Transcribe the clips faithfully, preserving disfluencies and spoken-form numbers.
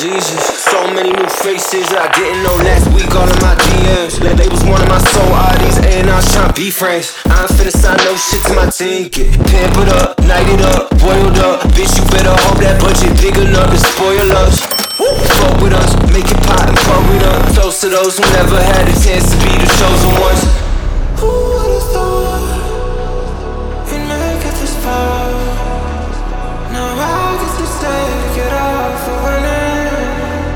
Jesus. So many new faces that I didn't know last week, all of my D Ms. They was one of my soul oddies, and I was trying to be friends. I ain't finna sign no shit to my team. Get pampered up, nighted up, boiled up. Bitch, you better hope that budget big enough to spoil us. Fuck with us, make it pot and pour it up. Toast to those who never had a chance to be the chosen ones. Who would've thought we'd make it this far? Now I get to take it all for winning.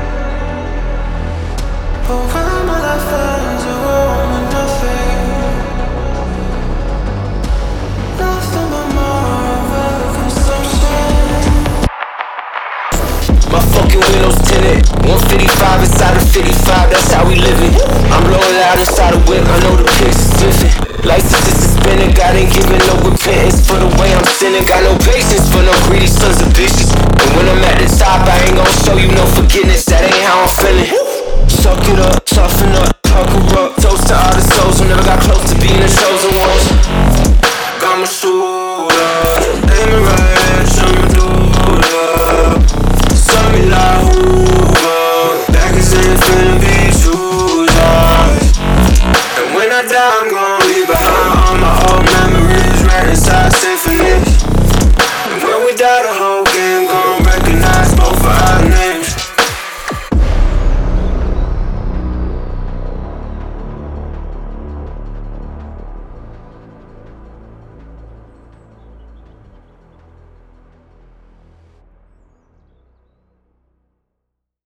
But when my life ends, it won't mean nothing. Nothing but more of a consumption. My fucking windows tinted, one fifty-five inside a fifty-five, that's how we living. I'm blowing out inside a whip, I know the pics is different. License is suspended, God ain't giving no repentance for the way I'm sinning. Got no patience for no greedy sons of bitches. And when I'm at the top, I ain't gon' show you no forgiveness, that ain't how I'm feeling. Suck it up, toughen up, pucker up. Toast to all the souls who never got close to being the chosen ones. Got my shooter, aim it right, show me dude up. Suck me like Hoover, back is in finna be choosers. And when I die, I'm gon' leave behind all my old memories right inside symphonies. And when we die, the